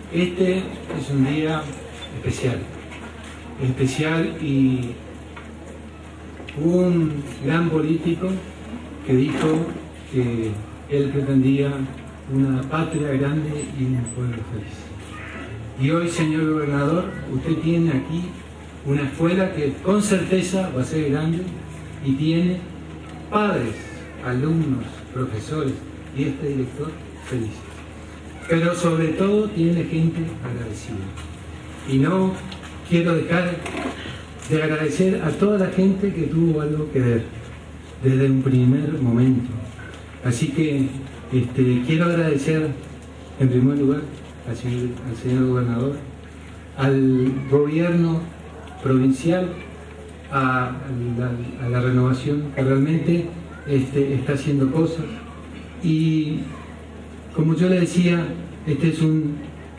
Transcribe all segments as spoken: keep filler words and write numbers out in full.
Este es un día especial, especial y hubo un gran político que dijo que él pretendía una patria grande y un pueblo feliz. Y hoy, señor gobernador, usted tiene aquí una escuela que con certeza va a ser grande y tiene padres, alumnos, profesores y este director felices. Pero sobre todo tiene gente agradecida. Y no quiero dejar de agradecer a toda la gente que tuvo algo que ver desde un primer momento. Así que este, quiero agradecer en primer lugar al señor, al señor gobernador, al gobierno provincial, a, a, la, a la renovación que realmente este, está haciendo cosas. Y como yo le decía, este es un,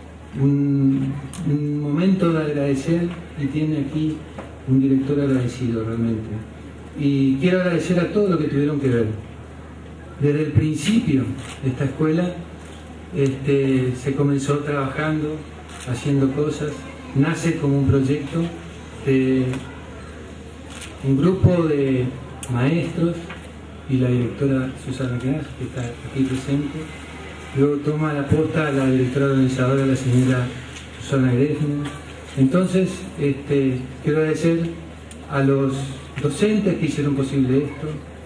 un, un momento de agradecer y tiene aquí un director agradecido realmente. Y quiero agradecer a todos los que tuvieron que ver. Desde el principio de esta escuela este, se comenzó trabajando, haciendo cosas, nace como un proyecto de un grupo de maestros y la directora Susana Knaz, que está aquí presente. Luego toma la posta la directora organizadora, la señora Susana Gresner. Entonces, este, quiero agradecer a los docentes que hicieron posible esto,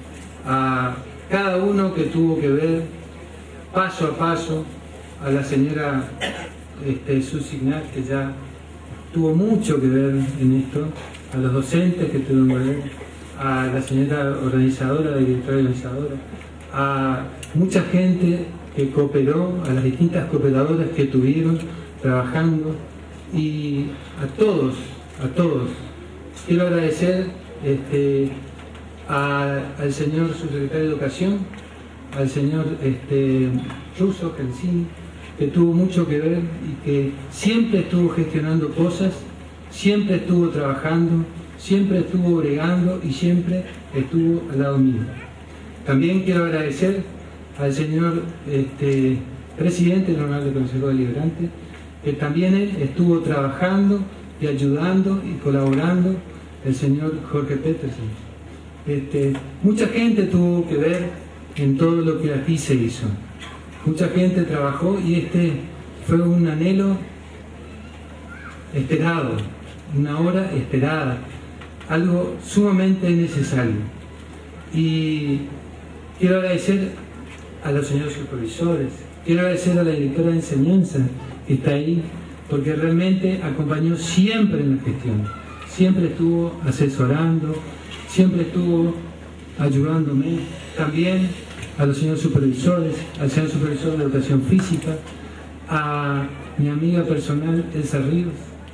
a cada uno que tuvo que ver paso a paso, a la señora este, Susi Knaz, que ya tuvo mucho que ver en esto, a los docentes que tuvieron que ver, a la señora organizadora, la directora organizadora, a mucha gente que cooperó, a las distintas cooperadoras que tuvieron trabajando, y a todos, a todos. Quiero agradecer este, a, al señor subsecretario de Educación, al señor este, Russo Cancini, que tuvo mucho que ver y que siempre estuvo gestionando cosas, siempre estuvo trabajando, siempre estuvo bregando y siempre estuvo al lado mío. También quiero agradecer al señor este, presidente del Honorable Consejo Deliberante, que también él estuvo trabajando y ayudando y colaborando, el señor Jorge Petersen. Este, mucha gente tuvo que ver en todo lo que aquí se hizo. Mucha gente trabajó y este fue un anhelo esperado, una hora esperada, algo sumamente necesario. Y quiero agradecer a los señores supervisores, quiero agradecer a la directora de enseñanza que está ahí, porque realmente acompañó siempre en la gestión, siempre estuvo asesorando, siempre estuvo ayudándome. También a los señores supervisores, al señor supervisor de educación física, a mi amiga personal Elsa Ríos,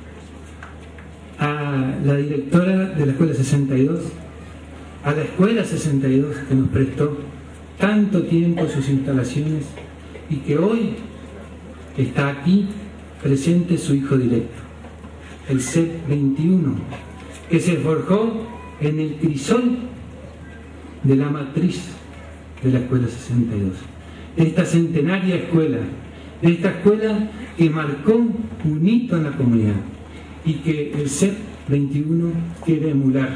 a la directora de la Escuela sesenta y dos, a la Escuela sesenta y dos que nos prestó tanto tiempo sus instalaciones y que hoy está aquí presente su hijo directo, el C E P veintiuno, que se forjó en el crisol de la matriz de la Escuela sesenta y dos, de esta centenaria escuela, de esta escuela que marcó un hito en la comunidad y que el C E P veintiuno quiere emular.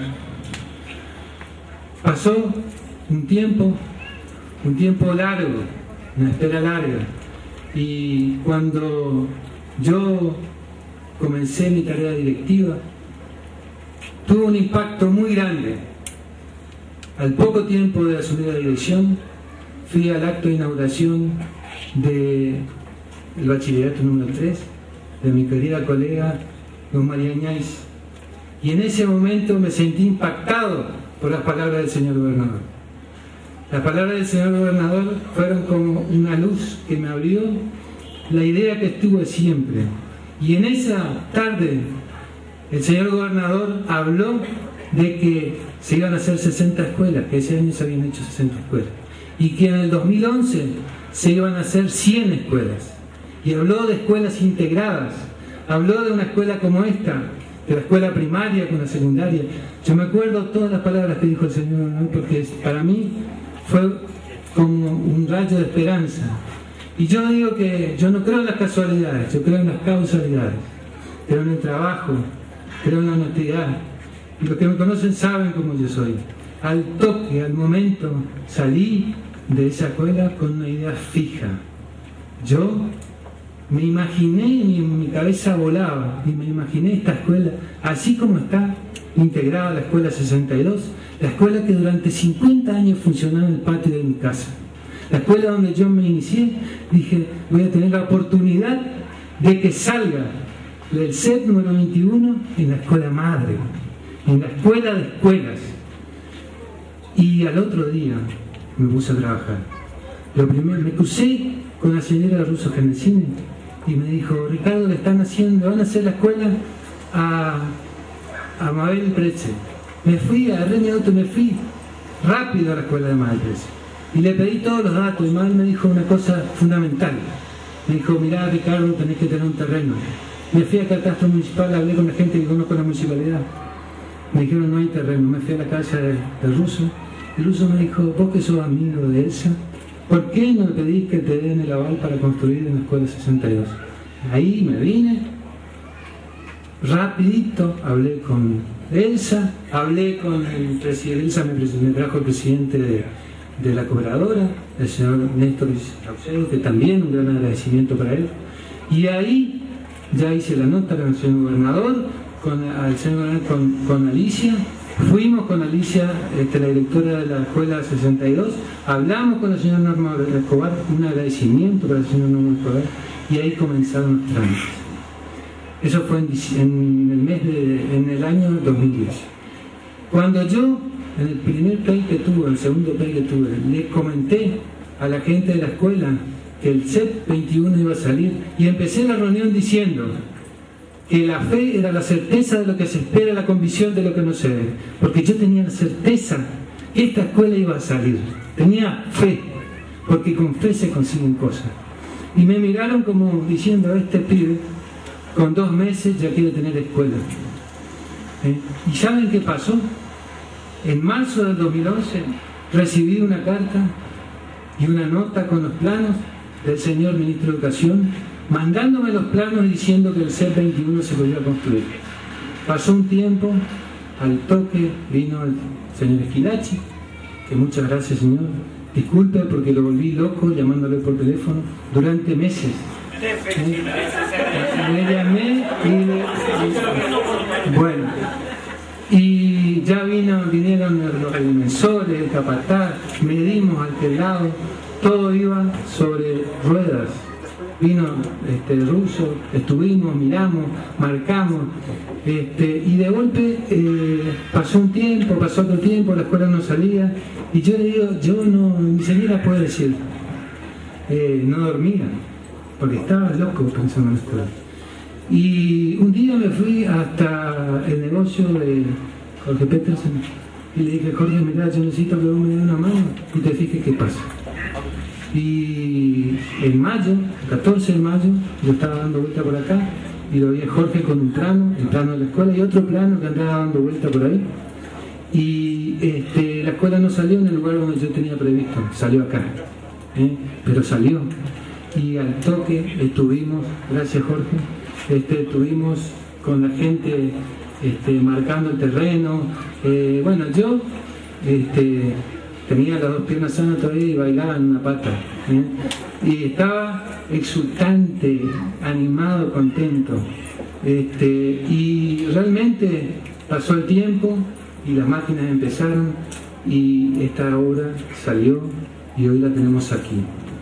Pasó un tiempo, un tiempo largo, una espera larga, y cuando yo comencé mi tarea directiva, tuvo un impacto muy grande. Al poco tiempo de asumir la dirección, fui al acto de inauguración del bachillerato número tres, de mi querida colega don María Ñáiz, y en ese momento me sentí impactado por las palabras del señor gobernador. Las palabras del señor gobernador fueron como una luz que me abrió la idea que tuve siempre. Y en esa tarde el señor gobernador habló de que se iban a hacer sesenta escuelas, que ese año se habían hecho sesenta escuelas, y que en el dos mil once se iban a hacer cien escuelas. Y habló de escuelas integradas, habló de una escuela como esta, de la escuela primaria con la secundaria. Yo me acuerdo todas las palabras que dijo el señor, ¿no? Porque para mí fue como un rayo de esperanza. Y yo digo que yo no creo en las casualidades, yo creo en las causalidades, creo en el trabajo, creo en la honestidad. Y los que me conocen saben cómo yo soy. Al toque, al momento, salí de esa escuela con una idea fija. Yo me imaginé, mi, mi cabeza volaba, y me imaginé esta escuela, así como está integrada la escuela sesenta y dos, la escuela que durante cincuenta años funcionó en el patio de mi casa. La escuela donde yo me inicié, dije, voy a tener la oportunidad de que salga el C E P número veintiuno en la escuela madre, en la escuela de escuelas. Y al otro día me puse a trabajar. Lo primero, me crucé con la señora Russo Genesini y me dijo, Ricardo, le están haciendo, van a hacer la escuela a, a Mabel Pretzel. Me fui, agarré mi auto y me fui rápido a la escuela de Mabel Pretzel. Y le pedí todos los datos y Mabel me dijo una cosa fundamental. Me dijo, mirá Ricardo, tenés que tener un terreno. Me fui a Catastro Municipal, hablé con la gente que conozco la municipalidad. Me dijeron, no hay terreno. Me fui a la casa del de Russo. El Russo me dijo, vos que sos amigo de Elsa, ¿por qué no le pedís que te den el aval para construir en la escuela sesenta y dos? Ahí me vine, rapidito, hablé con Elsa, hablé con el presidente, Elsa me, me trajo el presidente de, de la cooperadora, el señor Néstor Saucedo, que también un gran agradecimiento para él. Y ahí ya hice la nota con el señor gobernador, con, al señor, con, con Alicia. Fuimos con Alicia, este, la directora de la escuela sesenta y dos, hablamos con la señora Norma Escobar, un agradecimiento para la señora Norma Escobar, y ahí comenzaron los trámites. Eso fue en, en el mes de, en el año dos mil diez. Cuando yo, en el primer P E I que tuve, el segundo P E I que tuve, le comenté a la gente de la escuela que el C E P veintiuno iba a salir, y empecé la reunión diciendo que la fe era la certeza de lo que se espera, la convicción de lo que no se ve, porque yo tenía la certeza que esta escuela iba a salir, tenía fe, porque con fe se consiguen cosas. Y me miraron como diciendo, este pibe con dos meses ya quiere tener escuela. ¿Eh? ¿Y saben qué pasó? En marzo del dos mil once recibí una carta y una nota con los planos del señor ministro de Educación, mandándome los planos diciendo que el C E P veintiuno se podía construir. Pasó un tiempo, al toque vino el señor Esquilachi, que muchas gracias señor, disculpe porque lo volví loco llamándole por teléfono durante meses. ¿Eh? Le llamé y le... bueno, y ya vino, vinieron los agrimensores, el capataz, medimos aquel lado, todo iba sobre ruedas. Vino este, Russo, estuvimos, miramos, marcamos, este, y de golpe eh, pasó un tiempo, pasó otro tiempo, la escuela no salía, y yo le digo, yo no, ni siquiera puedo decir, eh, no dormía, porque estaba loco pensando en la escuela. Y un día me fui hasta el negocio de Jorge Petersen y le dije, Jorge, mirá, yo necesito que vos me des una mano y te fijes qué pasa. Y en mayo, el catorce de mayo, yo estaba dando vuelta por acá y lo vi a Jorge con un plano, el plano de la escuela y otro plano que andaba dando vuelta por ahí. Y este, la escuela no salió en el lugar donde yo tenía previsto, salió acá, ¿eh? Pero salió. Y al toque estuvimos, gracias Jorge, este, estuvimos con la gente este, marcando el terreno. Eh, bueno, yo... Este, tenía las dos piernas sanas todavía y bailaba en una pata, ¿eh? Y estaba exultante, animado, contento, este, y realmente pasó el tiempo y las máquinas empezaron y esta obra salió y hoy la tenemos aquí.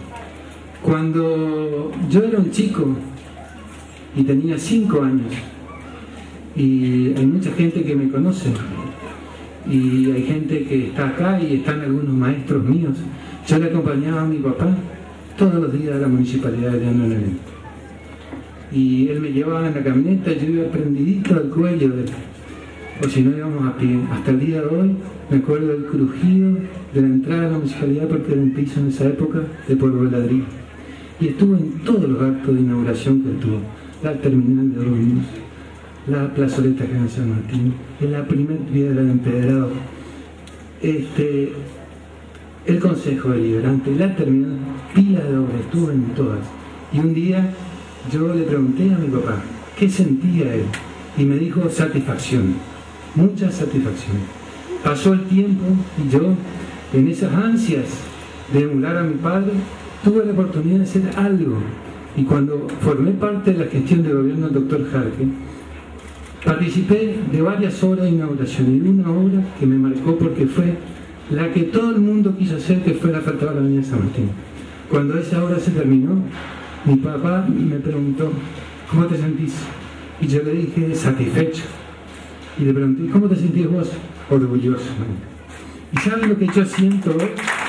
Cuando yo era un chico y tenía cinco años, y hay mucha gente que me conoce y hay gente que está acá y están algunos maestros míos. Yo le acompañaba a mi papá todos los días a la municipalidad de León en el evento. Y él me llevaba en la camioneta, yo iba prendidito al cuello de él. O si no íbamos a pie. Hasta el día de hoy me acuerdo del crujido de la entrada a la municipalidad porque era un piso en esa época de polvo de ladrillo. Y estuvo en todos los actos de inauguración que tuvo. La terminal de ómnibus, la plazoleta de San Martín, en la primera piedra de empedrado. Este, el Consejo Deliberante, la terminal, pila de obras, estuvo en todas. Y un día yo le pregunté a mi papá qué sentía él, y me dijo satisfacción, mucha satisfacción. Pasó el tiempo y yo, en esas ansias de emular a mi padre, tuve la oportunidad de hacer algo. Y cuando formé parte de la gestión de gobierno del doctor Jarque, participé de varias obras de inauguración, y una obra que me marcó porque fue la que todo el mundo quiso hacer, que fue la asfaltada de la avenida San Martín. Cuando esa obra se terminó, mi papá me preguntó, ¿cómo te sentís? Y yo le dije, satisfecho. Y le pregunté, ¿cómo te sentís vos? Orgulloso. ¿Y saben lo que yo siento hoy?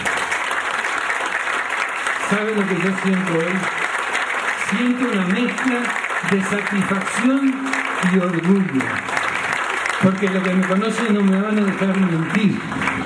¿Saben lo que yo siento hoy? Siento una mezcla de satisfacción y orgullo. Porque los que me conocen no me van a dejar mentir.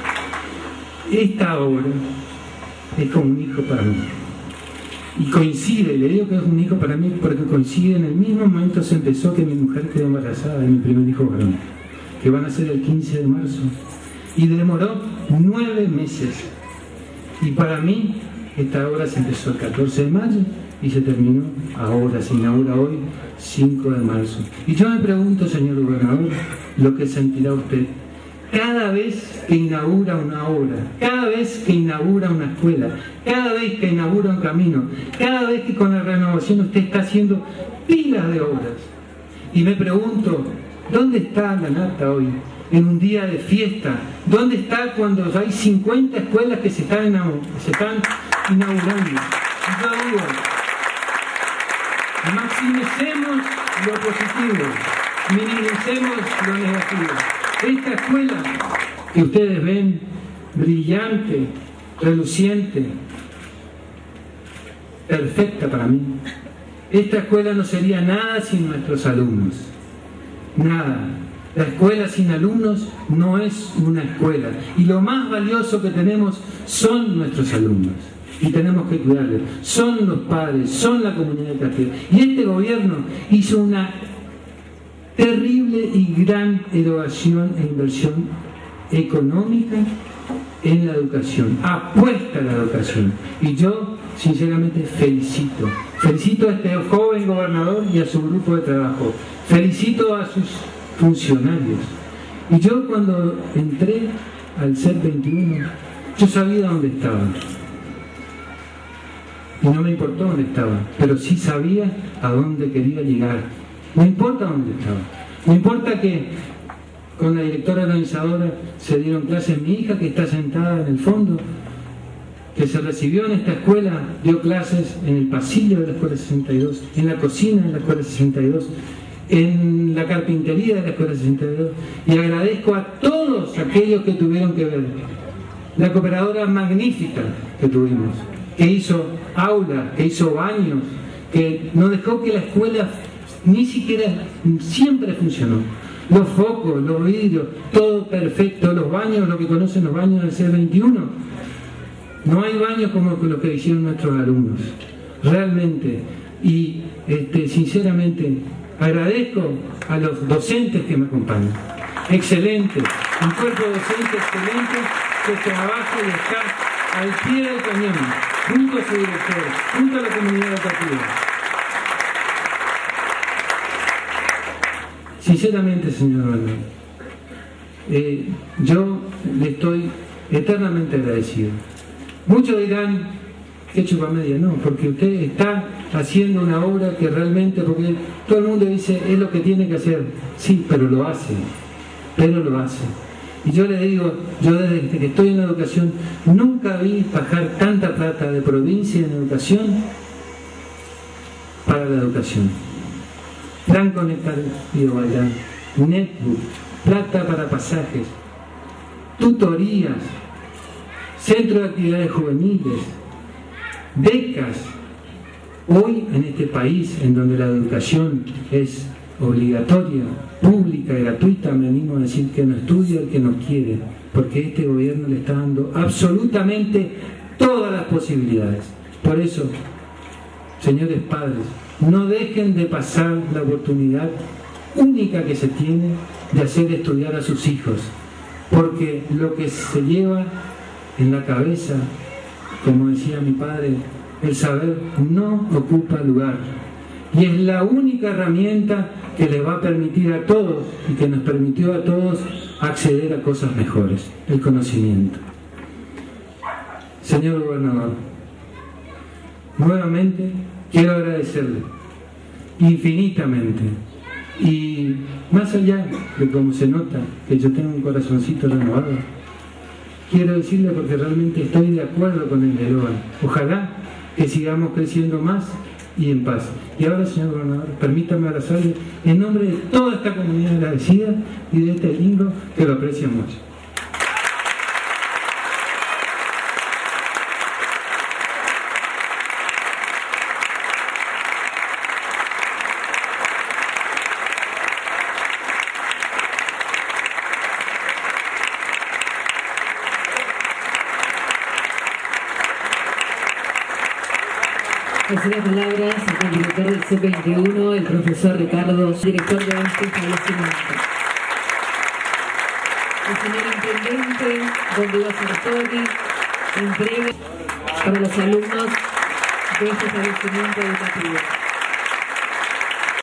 Esta obra es como un hijo para mí. Y coincide, le digo que es un hijo para mí porque coincide en el mismo momento se empezó que mi mujer quedó embarazada de mi primer hijo varón, que van a ser el quince de marzo. Y demoró nueve meses. Y para mí, esta obra se empezó el catorce de mayo y se terminó ahora, se inaugura hoy, cinco de marzo. Y yo me pregunto, señor gobernador, lo que sentirá usted cada vez que inaugura una obra, cada vez que inaugura una escuela, cada vez que inaugura un camino, cada vez que con la renovación usted está haciendo pilas de obras. Y me pregunto, ¿dónde está la nata hoy? En un día de fiesta, ¿dónde está cuando hay cincuenta escuelas que se están, se están inaugurando? Y yo digo, maximicemos lo positivo, minimicemos lo negativo. Esta escuela que ustedes ven, brillante, reluciente, perfecta para mí, esta escuela no sería nada sin nuestros alumnos, nada. La escuela sin alumnos no es una escuela, y lo más valioso que tenemos son nuestros alumnos, y tenemos que cuidarlos. Son los padres, son la comunidad de Castilla. Y este gobierno hizo una terrible y gran erogación e inversión económica en la educación, apuesta a la educación. Y yo, sinceramente, felicito. Felicito a este joven gobernador y a su grupo de trabajo. Felicito a sus funcionarios. Y yo cuando entré al C E P veintiuno, yo sabía dónde estaba. Y no me importó dónde estaba, pero sí sabía a dónde quería llegar. No importa dónde estaba. No importa que con la directora organizadora se dieron clases. Mi hija, que está sentada en el fondo, que se recibió en esta escuela, dio clases en el pasillo de la Escuela sesenta y dos, en la cocina de la Escuela sesenta y dos, en la carpintería de la Escuela sesenta y dos. Y agradezco a todos aquellos que tuvieron que ver. La cooperadora magnífica que tuvimos, que hizo aulas, que hizo baños, que no dejó que la escuela ni siquiera siempre funcionó. Los focos, los vidrios, todo perfecto. Los baños, lo que conocen los baños del C E P veintiuno. No hay baños como los que hicieron nuestros alumnos. Realmente. Y este, sinceramente, agradezco a los docentes que me acompañan. Excelente. Un cuerpo docente excelente que trabaja y está al pie del cañón, junto a su director, junto a la comunidad educativa. Sinceramente, señor Manuel, eh, yo le estoy eternamente agradecido. Muchos dirán, qué chupamedia, no, porque usted está haciendo una obra que realmente, porque todo el mundo dice, es lo que tiene que hacer. Sí, pero lo hace, pero lo hace. Y yo le digo, yo desde que estoy en la educación, nunca vi bajar tanta plata de provincia en educación para la educación. Plan Conectar y Bailar, Netbook, plata para pasajes, tutorías, centro de actividades juveniles, becas. Hoy en este país, en donde la educación es obligatoria, pública, gratuita, me animo a decir que no estudia el que no quiere, porque este gobierno le está dando absolutamente todas las posibilidades. Por eso, señores padres, no dejen de pasar la oportunidad única que se tiene de hacer estudiar a sus hijos, porque lo que se lleva en la cabeza, como decía mi padre, el saber no ocupa lugar. Y es la única herramienta que les va a permitir a todos y que nos permitió a todos acceder a cosas mejores, el conocimiento. Señor Gobernador, nuevamente quiero agradecerle infinitamente. Y más allá de cómo se nota que yo tengo un corazoncito renovado, quiero decirle porque realmente estoy de acuerdo con el eslogan. Ojalá que sigamos creciendo más y en paz. Y ahora, señor Gobernador, permítame abrazarle en nombre de toda esta comunidad agradecida y de este lindo que lo aprecia mucho. Recibe palabras el director del C veintiuno, el profesor Ricardo, director de este establecimiento. El señor intendente, don Diego Sartori, entrega para los alumnos de este establecimiento educativo.